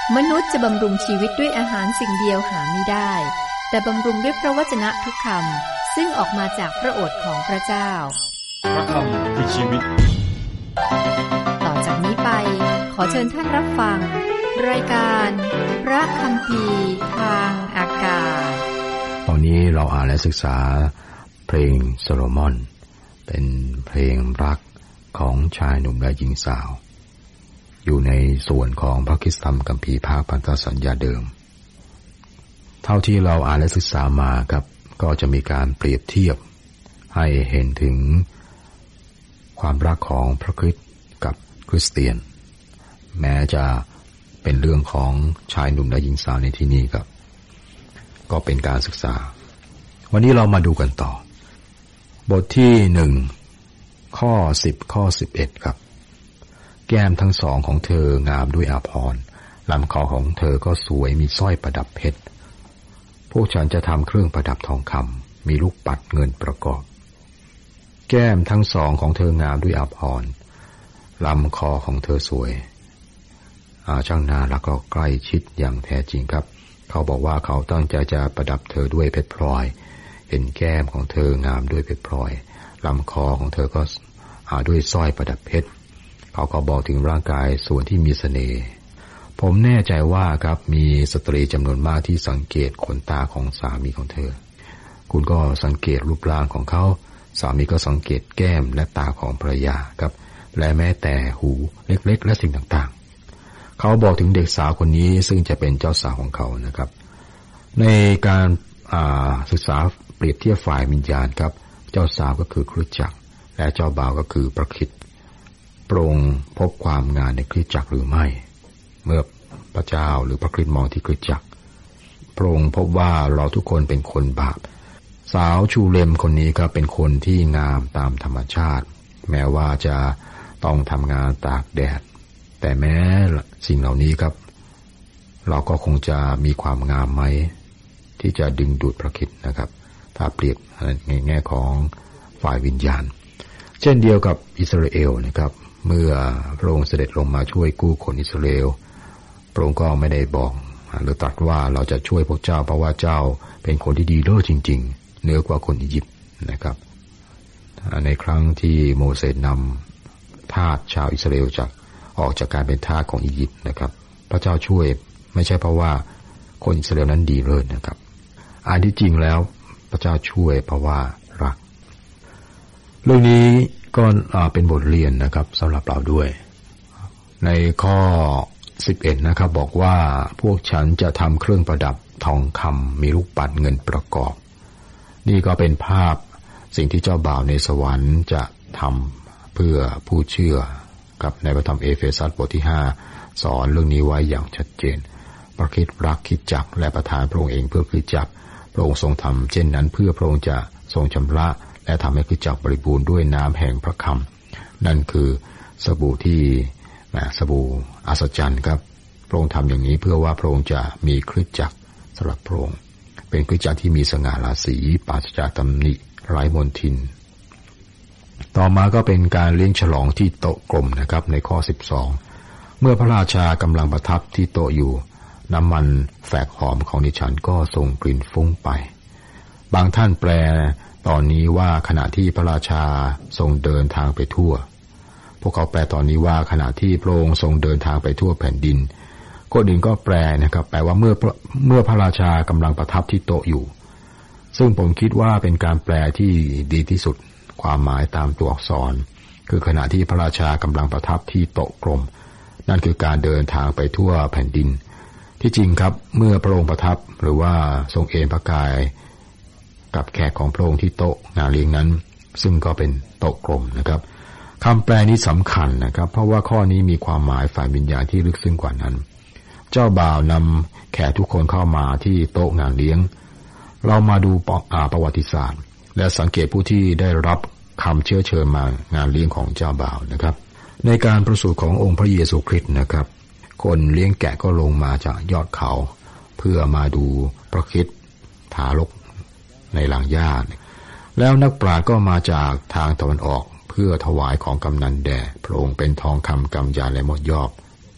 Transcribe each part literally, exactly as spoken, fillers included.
มนุษย์จะบำรุงชีวิตด้วยอาหารสิ่งเดียวหาไม่ได้แต่บำรุงด้วยพระวจนะทุกคำซึ่งออกมาจากพระโอษฐ์ของพระเจ้าพระคำคือชีวิตต่อจากนี้ไปขอเชิญท่านรับฟังรายการพระคัมภีร์ทางอากาศตอนนี้เราอ่านและศึกษาเพลงโซโลมอนเป็นเพลงรักของชายหนุ่มและหญิงสาวอยู่ในส่วนของพระคริสตธรรมคัมภีร์ภาคพันธสัญญาเดิมเท่าที่เราอ่านและศึกษามาครับก็จะมีการเปรียบเทียบให้เห็นถึงความรักของพระคริสต์กับคริสเตียนแม้จะเป็นเรื่องของชายหนุ่มและหญิงสาวในที่นี้ครับก็เป็นการศึกษาวันนี้เรามาดูกันต่อบทที่หนึ่งข้อสิบข้อสิบเอ็ดครับแก้มทั้งสองของเธองามด้วยอาภรณ์ลำคอของเธอก็สวยมีสร้อยประดับเพชรพวกฉันจะทำเครื่องประดับทองคำมีลูกปัดเงินประกอบแก้มทั้งสองของเธองามด้วยอาภรณ์ลำคอของเธอสวยอาช่างน่ารักก็ใกล้ชิดอย่างแท้จริงครับเขาบอกว่าเขาตั้งใจจะประดับเธอด้วยเพชรพลอยเห็นแก้มของเธองามด้วยเพชรพลอยลำคอของเธอก็อาด้วยสร้อยประดับเพชรเขาก็บอกถึงร่างกายส่วนที่มีเสน่ห์ผมแน่ใจว่าครับมีสตรีจำนวนมากที่สังเกตขนตาของสามีของเธอคุณก็สังเกตรูปร่างของเขาสามีก็สังเกตแก้มและตาของภรรยาครับและแม้แต่หูเล็กๆและสิ่งต่างๆเขาบอกถึงเด็กสาวคนนี้ซึ่งจะเป็นเจ้าสาวของเขานะครับในการศึกษาเปรียบเทียบฝ่ายวิญญาณครับเจ้าสาวก็คือคริสตจักรและเจ้าบ่าวก็คือพระคริสต์พระองค์พบความงามในคริสตจักรหรือไม่เมื่อพระเจ้าหรือพระคริสต์มองที่คริสตจักรพระองค์พบว่าเราทุกคนเป็นคนบาปสาวชูเลมคนนี้ก็เป็นคนที่งามตามธรรมชาติแม้ว่าจะต้องทำงานตากแดดแต่แม้สิ่งเหล่านี้ครับเราก็คงจะมีความงามไหมที่จะดึงดูดพระคริสต์นะครับถ้าเปรียบในแง่ของฝ่ายวิญญาณเช่นเดียวกับอิสราเอลนะครับเมื่อพระองค์เสด็จลงมาช่วยกู้คนอิสราเอลพระองค์ก็ไม่ได้บอกหรือตรัสว่าเราจะช่วยพวกเจ้าเพราะว่าเจ้าเป็นคนที่ดีเลิศจริงๆเหนือกว่าคนอียิปต์นะครับในครั้งที่โมเสสนำทาสชาวอิสราเอลจากออกจากการเป็นทาสของอียิปต์นะครับพระเจ้าช่วยไม่ใช่เพราะว่าคนอิสราเอลนั้นดีเลิศนะครับอันที่จริงแล้วพระเจ้าช่วยเพราะว่ารักเรื่องนี้ก็เป็นบทเรียนนะครับสำหรับเราด้วยในข้อสิบเอ็ดนะครับบอกว่าพวกฉันจะทำเครื่องประดับทองคำมีลูกปัดเงินประกอบนี่ก็เป็นภาพสิ่งที่เจ้าบ่าวในสวรรค์จะทำเพื่อผู้เชื่อกับในพระธรรมเอเฟซัสบทที่ห้าสอนเรื่องนี้ไว้อย่างชัดเจนพระคริสต์รักคริสตจักรและประทานพระองค์เองเพื่อคริสตจักรพระองค์ทรงทำเช่นนั้นเพื่อพระองค์จะทรงชำระและทำให้คริสตจักรบริบูรณ์ด้วยน้ำแห่งพระคำนั่นคือสบู่ที่สบู่อัศจรรย์ครับพระองค์ทำอย่างนี้เพื่อว่าพระองค์จะมีคริสตจักรสำหรับพระองค์เป็นคริสตจักรที่มีสง่าราศีปราศจากตำหนิไร้มลทินต่อมาก็เป็นการเลี้ยงฉลองที่โต๊ะกลมนะครับในข้อสิบสองเมื่อพระราชากำลังประทับที่โต๊ะอยู่น้ำมันแฝกหอมของดิฉันก็ส่งกลิ่นฟุ้งไปบางท่านแปลตอนนี้ว่าขณะที่พระราชาทรงเดินทางไปทั่วพวกเขาแปลตอนนี้ว่าขณะที่พระองค์ทรงเดินทางไปทั่วแผ่นดินคนอื่นก็แปลนะครับแปลว่าเมื่อเมื่อพระราชากำลังประทับที่โต๊ะอยู่ซึ่งผมคิดว่าเป็นการแปลที่ดีที่สุดความหมายตามตัวอักษรคือขณะที่พระราชากำลังประทับที่โต๊ะกลมนั่นคือการเดินทางไปทั่วแผ่นดินที่จริงครับเมื่อพระองค์ประทับหรือว่าทรงเอนพระกายกับแขกของพระองค์ที่โต๊ะงานเลี้ยงนั้นซึ่งก็เป็นโต๊ะกลมนะครับคำแปลนี้สำคัญนะครับเพราะว่าข้อนี้มีความหมายฝ่ายวิญญาณที่ลึกซึ้งกว่านั้นเจ้าบ่าวนำแขกทุกคนเข้ามาที่โต๊ะงานเลี้ยงเรามาดูประวัติศาสตร์และสังเกตผู้ที่ได้รับคำเชื้อเชิญมางานเลี้ยงของเจ้าบ่าวนะครับในการประสูติขององค์พระเยซูคริสต์นะครับคนเลี้ยงแกะก็ลงมาจากยอดเขาเพื่อมาดูพระคริสต์ทารกในหลังหญ้าแล้วนักปราชญ์ก็มาจากทางตะวันออกเพื่อถวายของกำนันแด่พระองค์เป็นทองคำกำยานและหมดยอบ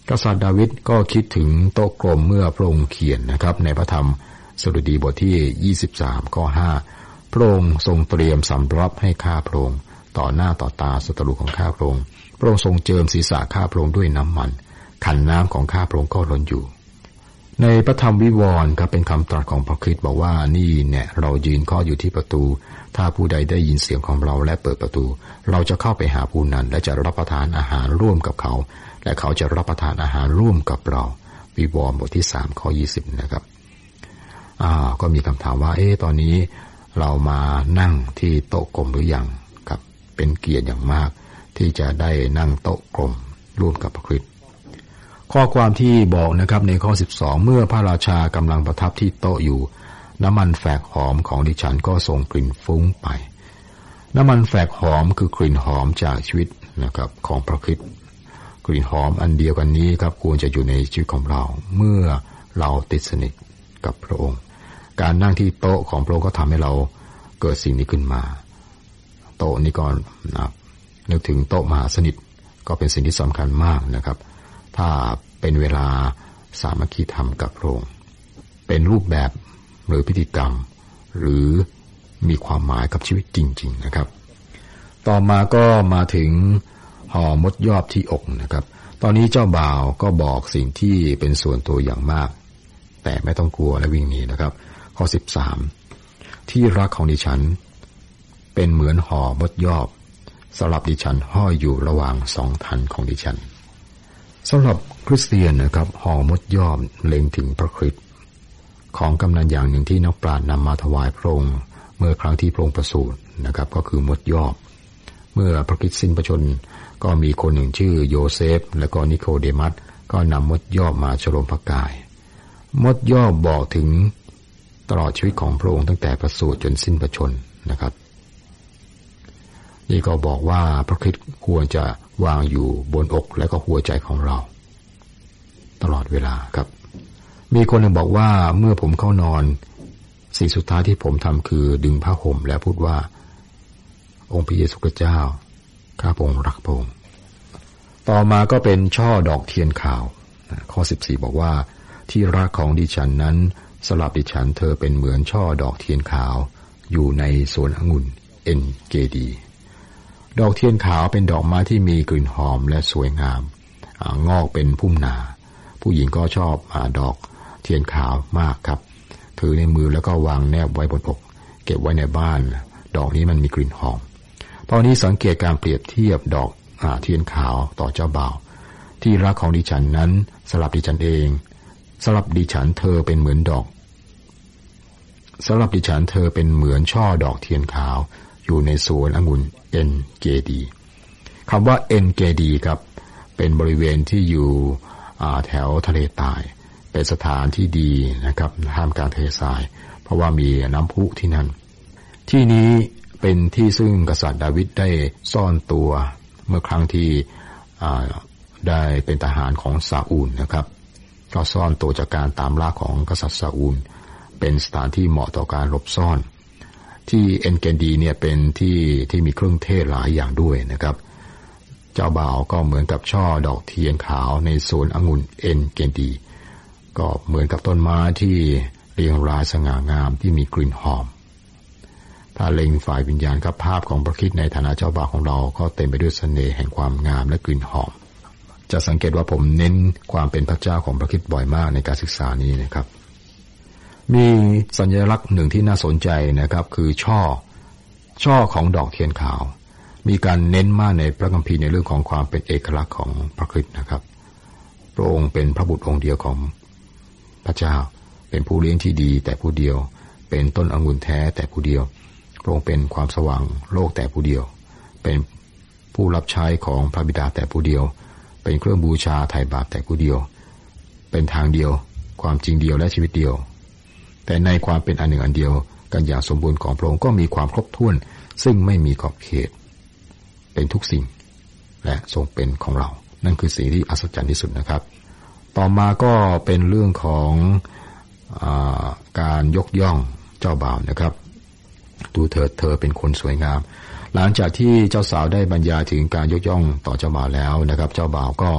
กษัตริย์ดาวิดก็คิดถึงโต๊ะกลมเมื่อพระองค์เขียนนะครับในพระธรรมสดุดีบทที่ยี่สิบสามข้อห้าพระองค์ทรงเตรียมสำรับให้ข้าพระองค์ต่อหน้าต่อตาศัตรูของข้าพระองค์พระองค์ทรงเจิมศีรษะข้าพระองค์ด้วยน้ำมันขันน้ำของข้าพระองค์ก็ล้นอยู่ในพระธรรมวิวรณ์ครับเป็นคำตรัสของพระคริสต์บอกว่านี่เนี่ยเรายืนเคาะอยู่ที่ประตูถ้าผู้ใดได้ยินเสียงของเราและเปิดประตูเราจะเข้าไปหาผู้นั้นและจะรับประทานอาหารร่วมกับเขาและเขาจะรับประทานอาหารร่วมกับเราวิวรณ์บทที่สามข้อยี่สิบนะครับอ่าก็มีคำถามว่าเอ๊ะตอนนี้เรามานั่งที่โต๊ะกลมหรือยังครับเป็นเกียรติอย่างมากที่จะได้นั่งโต๊ะกลมร่วมกับพระคริสต์ข้อความที่บอกนะครับในข้อสิบสองเมื่อพระราชากำลังประทับที่โต๊ะอยู่น้ำมันแฝกหอมของดิฉันก็ส่งกลิ่นฟุ้งไปน้ำมันแฝกหอมคือกลิ่นหอมจากชีวิตนะครับของพระคริสต์กลิ่นหอมอันเดียวกันนี้ครับควรจะอยู่ในชีวิตของเราเมื่อเราติดสนิทกับพระองค์การนั่งที่โต๊ะของพระองค์ก็ทำให้เราเกิดสิ่งนี้ขึ้นมาโต๊ะนี้ก็นะนึกถึงโต๊ะมหาสนิทก็เป็นสิ่งที่สำคัญมากนะครับถ้าเป็นเวลาสามัคคีธรรมกับพระองค์เป็นรูปแบบหรือพิธีกรรมหรือมีความหมายกับชีวิตจริงๆนะครับต่อมาก็มาถึงห่อมดยอบที่อกนะครับตอนนี้เจ้าบ่าวก็บอกสิ่งที่เป็นส่วนตัวอย่างมากแต่ไม่ต้องกลัวและวิ่งหนีนะครับข้อสิบสามที่รักของดิฉันเป็นเหมือนห่อมดยอบสำหรับดิฉันห้อยอยู่ระหว่างสองทันของดิฉันสำหรับคริสเตียนนะครับห่อมดยอบเล็งถึงพระคริสต์ของกำนันอย่างหนึ่งที่นักปราชญ์นำมาถวายพระองค์เมื่อครั้งที่พระองค์ประสูตินะครับก็คือมดยอบเมื่อพระคริสต์สิ้นพระชนม์ก็มีคนหนึ่งชื่อโยเซฟและก็นิโคเดมัสก็นำมดยอบมาฉลองพระกายมดยอบบอกถึงตลอดชีวิตของพระองค์ตั้งแต่ประสูติจนสิ้นพระชนม์นะครับนี่ก็บอกว่าพระคริสต์ควรจะวางอยู่บนอกและก็หัวใจของเราตลอดเวลาครับมีคนหนึ่งบอกว่าเมื่อผมเข้านอนสิ่งสุดท้ายที่ผมทำคือดึงผ้าห่มและพูดว่าองค์พระเยซูคริสต์เจ้าข้าพระองค์รักพระองค์ต่อมาก็เป็นช่อดอกเทียนขาวข้อสิบสี่บอกว่าที่รักของดิฉันนั้นสำหรับดิฉันเธอเป็นเหมือนช่อดอกเทียนขาวอยู่ในสวนองุ่นเอ็นเกดีดอกเทียนขาวเป็นดอกไม้ที่มีกลิ่นหอมและสวยงามงอกเป็นพุ่มนาผู้หญิงก็ชอบดอกเทียนขาวมากครับถือในมือแล้วก็วางแนบไว้บนอกเก็บไว้ในบ้านดอกนี้มันมีกลิ่นหอมตอนนี้สังเกตการเปรียบเทียบดอกเทียนขาวต่อเจ้าบ่าวที่รักของดิฉันนั้นสำหรับดิฉันเองสำหรับดิฉันเธอเป็นเหมือนดอกสำหรับดิฉันเธอเป็นเหมือนช่อดอกเทียนขาวอยู่ในสวนองุ่นเอ็นเกดีคำว่าเอ็นเกดีครับเป็นบริเวณที่อยู่แถวทะเลใต้เป็นสถานที่ดีนะครับท่ามกลางทะเลทรายเพราะว่ามีน้ำพุที่นั่นที่นี้เป็นที่ซึ่งกษัตริย์ดาวิดได้ซ่อนตัวเมื่อครั้งที่ได้เป็นทหารของซาอูลนะครับก็ซ่อนตัวจากการตามล่าของกษัตริย์ซาอูลเป็นสถานที่เหมาะต่อการหลบซ่อนที่เอ็นเกดีเนี่ยเป็นที่ที่มีเครื่องเทศหลายอย่างด้วยนะครับเจ้าบ่าวก็เหมือนกับช่อดอกเทียนขาวในสวนองุ่นเอ็นเกดีก็เหมือนกับต้นไม้ที่เรียงรายสง่างามที่มีกลิ่นหอมถ้าเล็งฝ่ายวิญญาณกับภาพของพระคริสต์ในฐานะเจ้าบ่าวของเราก็เต็มไปด้วยเสน่ห์แห่งความงามและกลิ่นหอมจะสังเกตว่าผมเน้นความเป็นพระเจ้าของพระคริสต์บ่อยมากในการศึกษานี้นะครับมีสัญลักษณ์หนึ่งที่น่าสนใจนะครับคือช่อช่อของดอกเทียนขาวมีการเน้นมากในพระคัมภีร์ในเรื่องของความเป็นเอกลักษณ์ของพระคริสต์นะครับพระองค์เป็นพระบุตรองค์เดียวของพระเจ้าเป็นผู้เลี้ยงที่ดีแต่ผู้เดียวเป็นต้นองุ่นแท้แต่ผู้เดียวพระองค์เป็นความสว่างโลกแต่ผู้เดียวเป็นผู้รับใช้ของพระบิดาแต่ผู้เดียวเป็นเครื่องบูชาไถ่บาปแต่ผู้เดียวเป็นทางเดียวความจริงเดียวและชีวิตเดียวแต่ในความเป็นอันหนึ่งอันเดียวกันอย่างสมบูรณ์ของพระองค์ก็มีความครบถ้วนซึ่งไม่มีขอบเขตเป็นทุกสิ่งและทรงเป็นของเรานั่นคือสิ่งที่อัศจรรย์ที่สุดนะครับต่อมาก็เป็นเรื่องของอ่าการยกย่องเจ้าบ่าวนะครับดูเถิดเธอเป็นคนสวยงามหลังจากที่เจ้าสาวได้บรรยายถึงการยกย่องต่อเจ้าบ่าวแล้วนะครับเจ้าบ่าวก็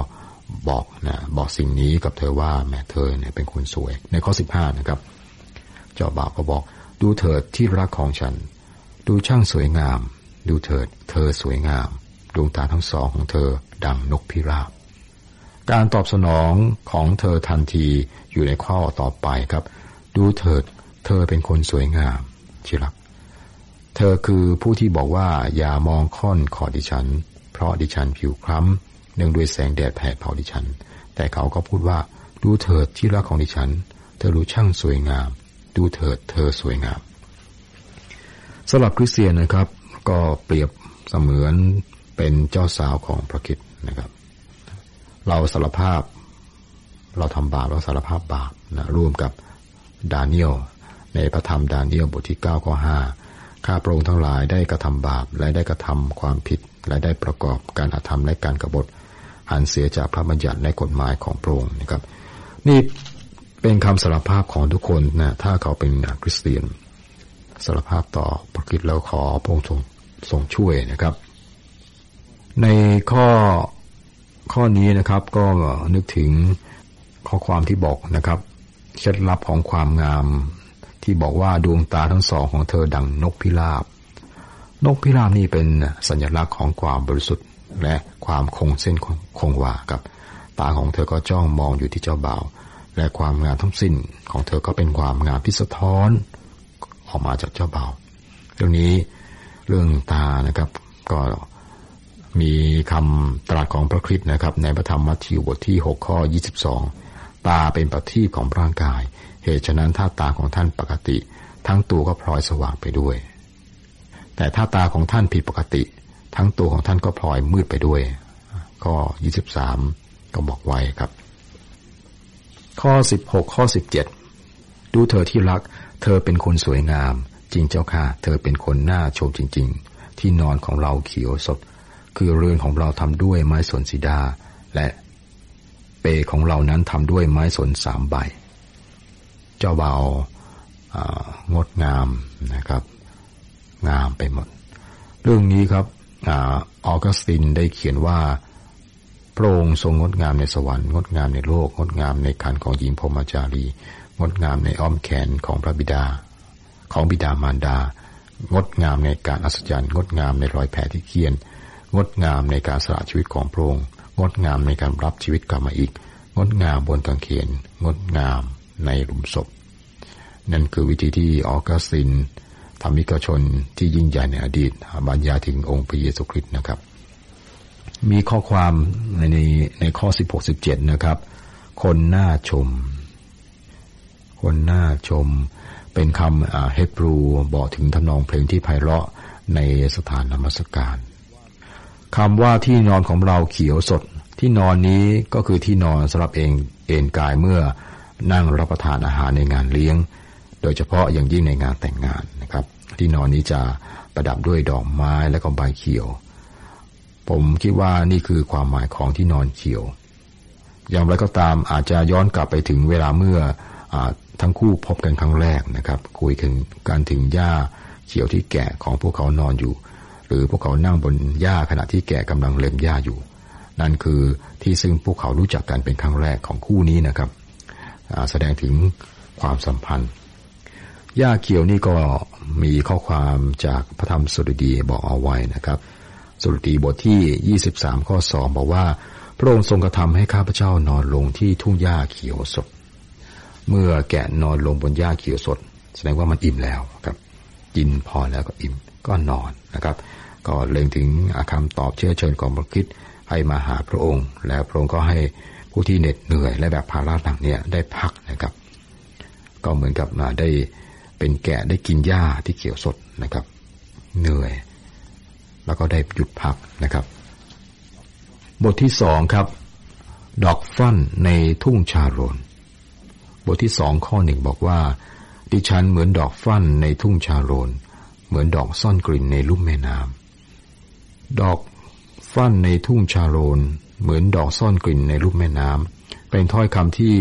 บอกนะบอกสิ่งนี้กับเธอว่าแม่เธอเนี่ยเป็นคนสวยในข้อสิบห้านะครับเจ้าบ่าวก็บอกดูเถิดที่รักของฉันดูช่างสวยงามดูเถิดเธอสวยงามดวงตาทั้งสองของเธอดังนกพิราบการตอบสนองของเธอทันทีอยู่ในข้อต่อไปครับดูเถิดเธอเป็นคนสวยงามที่รักเธอคือผู้ที่บอกว่าอย่ามองค่อนขอดิฉันเพราะดิฉันผิวคล้ำเนื่องด้วยแสงแดดแผดเผาดิฉันแต่เขาก็พูดว่าดูเถิดที่รักของดิฉันเธอรู้ช่างสวยงามดูเถิดเธอสวยงามสำหรับคริสเตียนนะครับก็เปรียบเสมือนเป็นเจ้าสาวของพระคริสต์นะครับเราสารภาพเราทำบาปเราสารภาพบาปนะร่วมกับดาเนียลในพระธรรมดาเนียลบทที่เก้าข้อห้าข้าพระองค์ทั้งหลายได้กระทำบาปและได้กระทำความผิดและได้ประกอบการอาธรรมและการกบฏหันเสียจากพระบัญญัติและกฎหมายของพระองค์นะครับนี่เป็นคำสารภาพของทุกคนนะถ้าเขาเป็นคริสเตียนสารภาพต่อพระคริสต์แล้วขอพระองค์ทรงทรงช่วยนะครับในข้อข้อนี้นะครับก็นึกถึงข้อความที่บอกนะครับเคล็ดลับของความงามที่บอกว่าดวงตาทั้งสองของเธอดังนกพิราบนกพิราบนี่เป็นสัญลักษณ์ของความบริสุทธิ์และความคงเส้นคงวาครับตาของเธอก็จ้องมองอยู่ที่เจ้าบ่าวและความงามทั้งสิ้นของเธอก็เป็นความงามที่สะท้อนออกมาจากเจ้าบ่าวเรื่องนี้เรื่องตานะครับก็มีคำตรัสของพระคริสต์นะครับในพระธรรมมัทธิวบทที่หกข้อยี่สิบสองตาเป็นประทีปของร่างกายเหตุฉะนั้นถ้าตาของท่านปกติทั้งตัวก็พลอยสว่างไปด้วยแต่ถ้าตาของท่านผิดปกติทั้งตัวของท่านก็พลอยมืดไปด้วยข้อยี่สิบสามก็บอกไว้ครับข้อสิบหกข้อสิบเจ็ดดูเธอที่รักเธอเป็นคนสวยงามจริงเจ้าค่ะเธอเป็นคนน่าชมจริงๆที่นอนของเราเขียวสดคือเรือนของเราทำด้วยไม้สนสีดาและเปลของเรานั้นทำด้วยไม้สนสามใบเจ้าบ่าวงดงามนะครับงามไปหมดเรื่องนี้ครับออกัสตินได้เขียนว่าพระองค์ทรงงดงามในสวรรค์งดงามในโลกงดงามในคันของหญิงพรหมจารีงดงามในอ้อมแขนของพระบิดาของบิดามารดางดงามในการอัศจรรย์งดงามในรอยแผลที่เคี้ยนงดงามในการสละชีวิตของพระองค์งดงามในการรับชีวิตกลับมาอีกงดงามบนกางเขนงดงามในหลุมศพนั่นคือวิธีที่ออกัสตินธรรมิกชนที่ยิ่งใหญ่ในอดีตบรรยายถึงองค์พระเยซูคริสต์นะครับมีข้อความในในในข้อสิบหก สิบเจ็ดนะครับคนน่าชมคนน่าชมเป็นคำเฮบรูบอกถึงทำนองเพลงที่ไพเราะในสถานนมัสการคำว่าที่นอนของเราเขียวสดที่นอนนี้ก็คือที่นอนสำหรับเองเอนกายเมื่อนั่งรับประทานอาหารในงานเลี้ยงโดยเฉพาะอย่างยิ่งในงานแต่งงานนะครับที่นอนนี้จะประดับด้วยดอกไม้และก็ใบเขียวผมคิดว่านี่คือความหมายของที่นอนเขียวอย่างไรก็ตามอาจจะย้อนกลับไปถึงเวลาเมื่อทั้งคู่พบกันครั้งแรกนะครับคุยถึงการถึงหญ้าเขียวที่แก่ของพวกเขานอนอยู่หรือพวกเขานั่งบนหญ้าขณะที่แก่กำลังเล็มหญ้าอยู่นั่นคือที่ซึ่งพวกเขารู้จักกันเป็นครั้งแรกของคู่นี้นะครับแสดงถึงความสัมพันธ์หญ้าเขียวนี่ก็มีข้อความจากพระธรรมสดุดีบอกเอาไว้นะครับสดุดีบทที่ยี่สิบสามข้อสองบอกว่าพระองค์ทรงกระทำให้ข้าพเจ้านอนลงที่ทุ่งหญ้าเขียวสดเมื่อแกะนอนลงบนหญ้าเขียวสดแสดงว่ามันอิ่มแล้วครับกินพอแล้วก็อิ่มก็นอนนะครับก็เล็งถึงคำตอบเชื้อเชิญของพระคริสต์ให้มาหาพระองค์แล้วพระองค์ก็ให้ผู้ที่เหน็ดเหนื่อยและแบบภาระหนักเนี่ยได้พักนะครับก็เหมือนกับมาได้เป็นแกะได้กินหญ้าที่เขียวสดนะครับเหนื่อยแล้วก็ได้หยุดพักนะครับบทที่สองครับดอกฟั่นในทุ่งชาโรนบทที่สองข้อหนึ่งบอกว่าดิฉันเหมือนดอกฟั่นในทุ่งชาโรนเหมือนดอกซ่อนกลิ่นในลุ่มแม่น้ำดอกฟั่นในทุ่งชาโรนเหมือนดอกซ่อนกลิ่นในลุ่มแม่น้ำเป็นถ้อยคำที่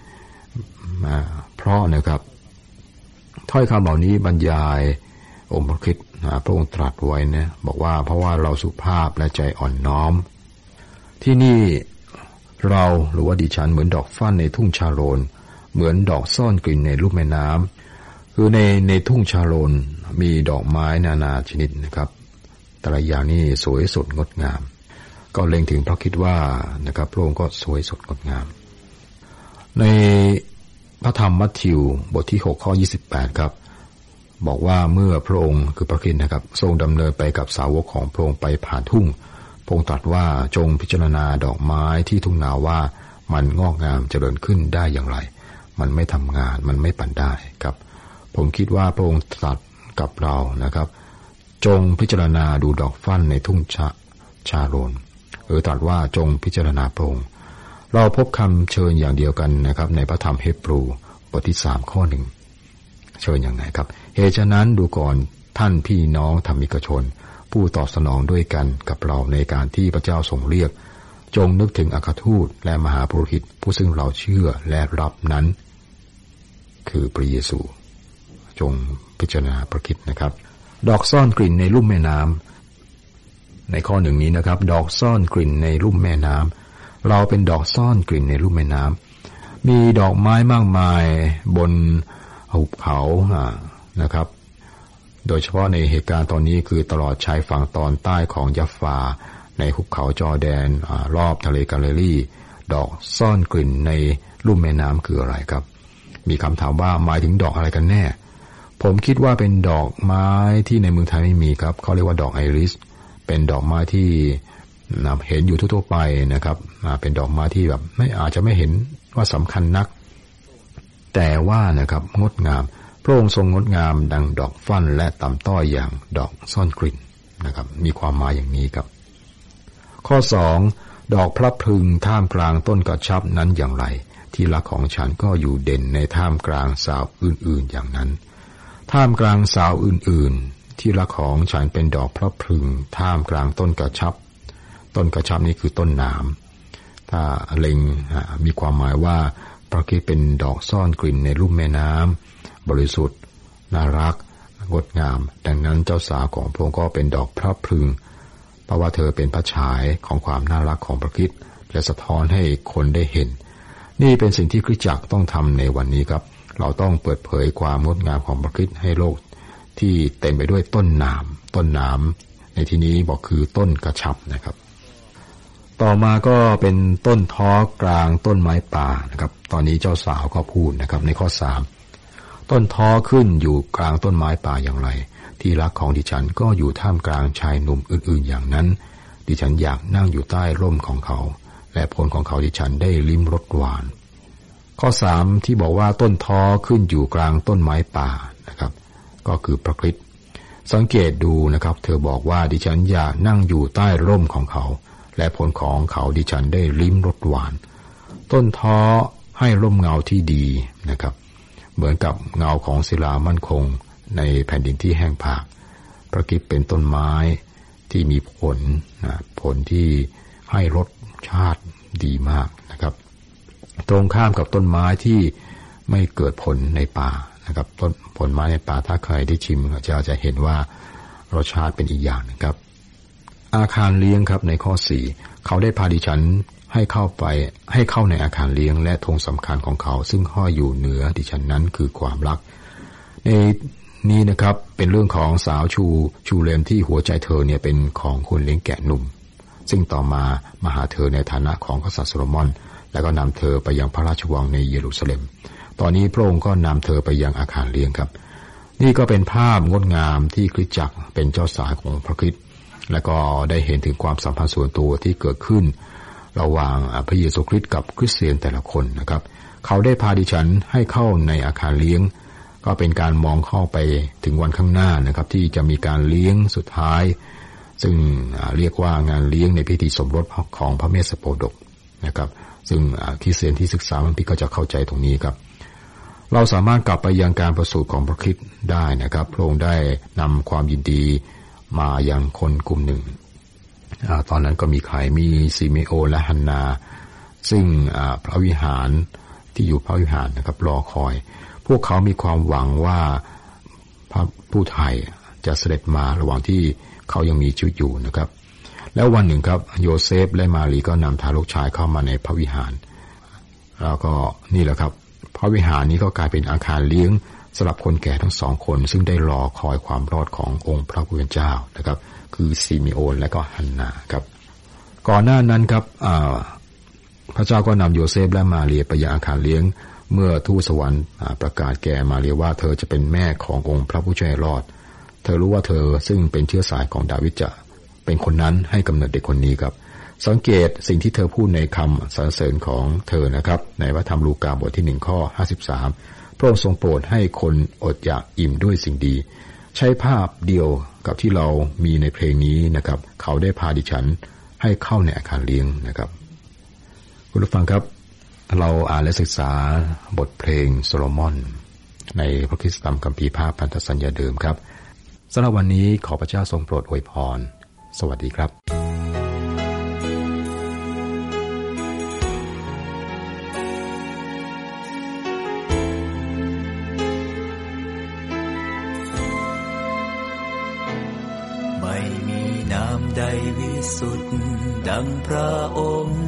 เพราะนะครับถ้อยคำเหล่านี้บรรยายองค์พระคริสต์พระองค์ตรัสไว้นะบอกว่าเพราะว่าเราสุภาพและใจอ่อนน้อมที่นี่เราหรือว่าดิฉันเหมือนดอกฟั่นในทุ่งชาโรนเหมือนดอกซ่อนกลิ่นในลุ่มแม่น้ำคือในในทุ่งชาโรนมีดอกไม้นานาชนิดนะครับแต่ละอย่างนี่สวยสดงดงามก็เล็งถึงพระคิดว่านะครับพระองค์ก็สวยสดงดงามในพระธรรมมัทธิวบทที่หกข้อยี่สิบแปดครับบอกว่าเมื่อพระองค์คือพระคริสต์นะครับทรงดำเนินไปกับสาวกของพระองค์ไปผ่านทุ่งพระองค์ตรัสว่าจงพิจารณาดอกไม้ที่ทุ่งนาว่ามันงอกงามเจริญขึ้นได้อย่างไรมันไม่ทำงานมันไม่ปั่นได้ครับผมคิดว่าพระองค์ตรัสกับเรานะครับจงพิจารณาดูดอกฟั่นในทุ่งชาชาโรนหรือตรัสว่าจงพิจารณาพระองค์เราพบคำเชิญอย่างเดียวกันนะครับในพระธรรมเฮบรูบทที่สามข้อหนึ่งเชิญอย่างไรครับเหตุฉะนั้นดูก่อนท่านพี่น้องธรรมิกชนผู้ตอบสนองด้วยกันกับเราในการที่พระเจ้าทรงเรียกจงนึกถึงอัครทูตและมหาปุโรหิตผู้ซึ่งเราเชื่อและรับนั้นคือพระเยซูจงพิจารณาพระคริสต์นะครับดอกซ่อนกลิ่นในลุ่มแม่น้ำในข้อหนึ่งนี้นะครับดอกซ่อนกลิ่นในลุ่มแม่น้ำเราเป็นดอกซ่อนกลิ่นในลุ่มแม่น้ำมีดอกไม้มากมายบนหุบเขานะครับโดยเฉพาะในเหตุการณ์ตอนนี้คือตลอดชายฝั่งตอนใต้ของยัฟฟาในหุบเขาจอร์แดนรอบทะเลกาลิลีดอกซ่อนกลิ่นในลุ่มแม่น้ำคืออะไรครับมีคำถามว่าหมายถึงดอกอะไรกันแน่ผมคิดว่าเป็นดอกไม้ที่ในเมืองไทยไม่มีครับเขาเรียกว่าดอกไอริสเป็นดอกไม้ที่เห็นอยู่ทั่วๆไปนะครับเป็นดอกไม้ที่แบบไม่อาจจะไม่เห็นว่าสำคัญนักแต่ว่านะครับงดงามพระองค์ทรงงดงามดังดอกฟั่นและต่ำต้อยอย่างดอกซ่อนกลิ่นนะครับมีความหมายอย่างนี้ครับข้อสองดอกพลับพลึงท่ามกลางต้นกระชับนั้นอย่างไรที่รักของฉันก็อยู่เด่นในท่ามกลางสาวอื่นๆอย่างนั้นท่ามกลางสาวอื่นๆที่รักของฉันเป็นดอกพลับพลึงท่ามกลางต้นกระชับต้นกระชับนี้คือต้นหนามถ้าเล็งมีความหมายว่าพระคริสต์เป็นดอกซ่อนกลิ่นในลุ่มแม่น้ำบริสุทธิ์น่ารักงดงามดังนั้นเจ้าสาวของพระองค์ก็เป็นดอกพลับพลึงเพราะว่าเธอเป็นพระฉายของความน่ารักของพระคริสต์และสะท้อนให้คนได้เห็นนี่เป็นสิ่งที่คริสตจักรต้องทำในวันนี้ครับเราต้องเปิดเผยความงดงามของพระคริสต์ให้โลกที่เต็มไปด้วยต้นหนามต้นหนามในที่นี้บอกคือต้นกระชับนะครับต่อมาก็เป็นต้นท้อกลางต้นไม้ป่านะครับตอนนี้เจ้าสาวก็พูดนะครับในข้อสามต้นท้อขึ้นอยู่กลางต้นไม้ป่าอย่างไรที่รักของดิฉันก็อยู่ท่ามกลางชายหนุ่มอื่นๆอย่างนั้นดิฉันอยากนั่งอยู่ใต้ร่มของเขาและผลของเขาดิฉันได้ลิ้มรสหวานข้อสามที่บอกว่าต้นท้อขึ้นอยู่กลางต้นไม้ป่านะครับก็คือพระคริสต์สังเกตดูนะครับเธอบอกว่าดิฉันอยากนั่งอยู่ใต้ร่มของเขาและผลของเขาดิฉันได้ลิ้มรสหวานต้นท้อให้ร่มเงาที่ดีนะครับเหมือนกับเงาของศิลามั่นคงในแผ่นดินที่แห้งผากพระคริสต์เป็นต้นไม้ที่มีผลนะผลที่ให้รสชาติดีมากนะครับตรงข้ามกับต้นไม้ที่ไม่เกิดผลในป่านะครับต้นผลไม้ในป่าถ้าใครได้ชิมจะจะเห็นว่ารสชาติเป็นอีกอย่างนะครับอาคารเลี้ยงครับในข้อสี่เขาได้พาดิฉันให้เข้าไปให้เข้าในอาคารเลี้ยงและธงสำคัญของเขาซึ่งห้อยอยู่เหนือดิฉันนั้นคือความรักในนี้นะครับเป็นเรื่องของสาวชูชูเลมที่หัวใจเธอเนี่ยเป็นของคนเลี้ยงแกะหนุ่มซึ่งต่อมามาหาเธอในฐานะของกษัตริย์โซโลมอนแล้วก็นำเธอไปยังพระราชวังในเยรูซาเล็มตอนนี้พระองค์ก็นำเธอไปยังอาคารเลี้ยงครับนี่ก็เป็นภาพงดงามที่คริสตจักรเป็นเจ้าสาวของพระคริสต์และก็ได้เห็นถึงความสัมพันธ์ส่วนตัวที่เกิดขึ้นระหว่างพระเยซูคริสต์กับคริสเตียนแต่ละคนนะครับเขาได้พาดิฉันให้เข้าในอาคารเลี้ยงก็เป็นการมองเข้าไปถึงวันข้างหน้านะครับที่จะมีการเลี้ยงสุดท้ายซึ่งเรียกว่างานเลี้ยงในพิธีสมรสของพระเมสสโปดกนะครับซึ่งคริสเตียนที่ศึกษามันพี่ก็จะเข้าใจตรงนี้ครับเราสามารถกลับไปยังการประสูติของพระคริสต์ได้นะครับพระองค์ได้นำความยินดีมายังคนกลุ่มหนึ่งตอนนั้นก็มีใครมีซิเมโอและฮันนาซึ่งพระวิหารที่อยู่พระวิหารนะครับรอคอยพวกเขามีความหวังว่าพระผู้ไถ่จะเสด็จมาระหว่างที่เขายังมีชีวิตอยู่นะครับแล้ววันหนึ่งครับโยเซฟและมารีก็นำทารกชายเข้ามาในพระวิหารแล้วก็นี่แหละครับพระวิหารนี้ก็กลายเป็นอาคารเลี้ยงสำหรับคนแก่ทั้งสองคนซึ่งได้รอคอยความรอดขององค์พระผู้เป็นเจ้านะครับคือซิเมโอนและก็ฮันนาครับก่อนหน้านั้นครับพระเจ้าก็นำโยเซฟและมารีไปยังอาคารเลี้ยงเมื่อทูตสวรรค์ประกาศแก่มารีว่าเธอจะเป็นแม่ขององค์พระผู้ช่วยรอดเธอรู้ว่าเธอซึ่งเป็นเชื้อสายของดาวิดจะเป็นคนนั้นให้กำเนิดเด็กคนนี้ครับสังเกตสิ่งที่เธอพูดในคำสรรเสริญของเธอนะครับในพระธรรมลูกาบทที่หนึ่งข้อห้าสิบสามพระองค์ทรงโปรดให้คนอดอยากอิ่มด้วยสิ่งดีใช้ภาพเดียวกับที่เรามีในเพลงนี้นะครับเขาได้พาดิฉันให้เข้าในอาคารเลี้ยงนะครับคุณผู้ฟังครับเราอ่านและศึกษาบทเพลงโซโลมอนในพระคริสตธรรมคัมภีร์ภาพพันธสัญญาเดิมครับสำหรับวันนี้ขอพระเจ้าทรงโปรดอวยพรสวัสดีครับไม่มีน้ำใดวิสุทธิ์ดังพระองค์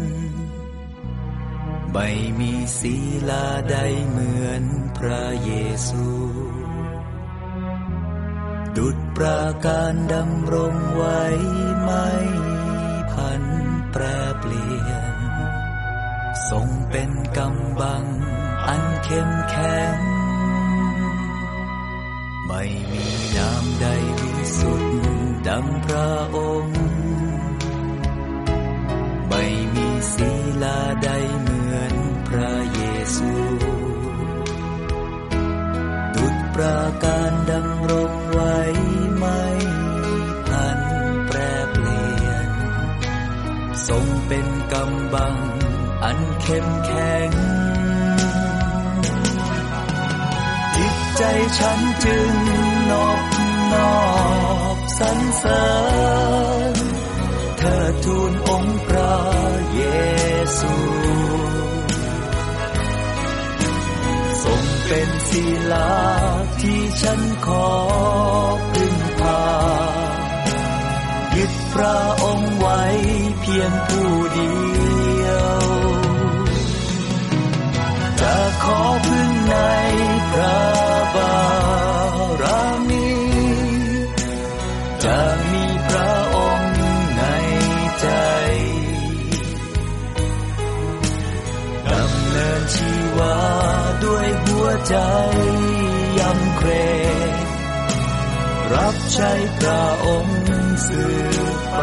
ไม่มีศีลาใดเหมือนพระเยซูดุจประการดำรงไว้ไม่พันแปรเปลี่ยนทรงเป็นกำบังอันเข้มแข็งไม่มีน้ำใดวิสุทธิ์ดังพระองค์ไม่มีศีลาใดเหมือนพระเยซูดุจประการดำรงไว้ไม่พันแปรเปลี่ยนทรงเป็นกำบังอันเข้มแข็งจิตใจฉันจึงนอบน้อมสรรเสริญเธอทูลองค์พระเยซูทรงเป็นศิลาที่ฉันขอพึ่งพายึดพระองค์ไว้เพียงผู้เดียวจะขอพึ่งในพระบารมีจะมีพระองค์ในใจดำเนินชีวาด้วยหัวใจยำเกรงรับใช้พระองค์สืบไป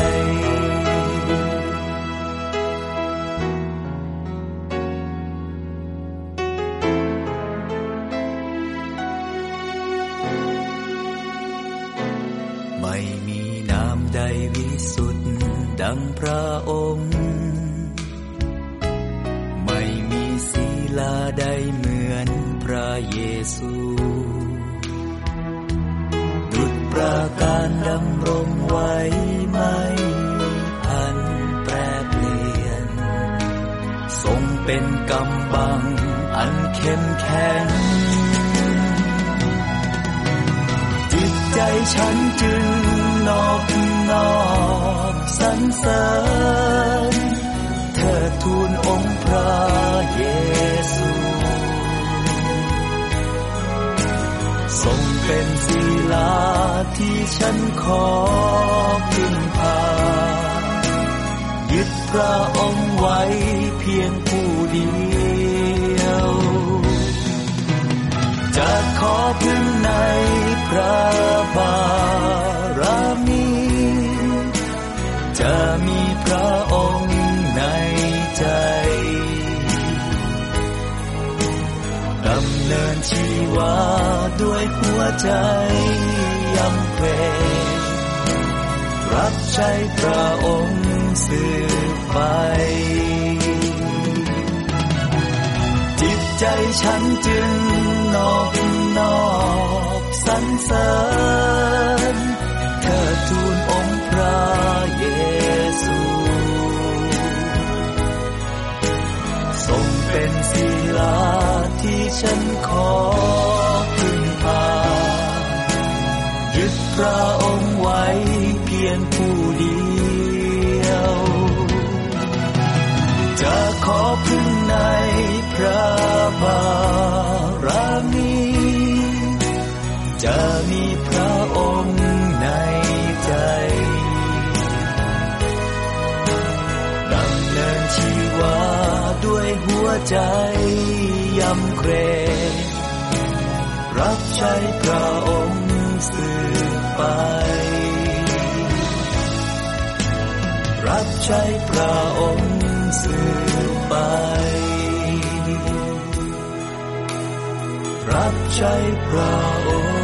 ไม่มีน้ำใดวิสุทธิ์ดังพระองค์ไม่มีศีลาใดเหมือนพระเยซูดุจประการดำรงไว้ไม่พันแปรเปลี่ยนทรงเป็นกำบังอันเข้มแข็งจิตใจฉันจึงนอบน้อมสรรเสริญเธอทูลองค์พระเยซูทรงเป็นศิลาที่ฉันขอพึ่งพายึดพระองค์ไว้เพียงผู้เดียวจะขอพึ่งในพระบารมีจะมีพระองค์ในใจดำเนินชีวาด้วยหัวใจยำเกรงรับใช้พระองค์สืบไปจิตใจฉันจึงนอบน้อมสรรเสริญเธอทูลองค์พระเยซูทรงเป็นศิลาที่ฉันขอพึ่งพายึดพระองค์ไว้เพียงผู้เดีจะขอพึ่งในพระบารมีจะมีพระองค์ในใจดำเนินชีวาด้วยหัวใจยำเกรงรับใช้พระองค์สืบไปรับใช้พระองค์สืบไปรับใช้พระองค์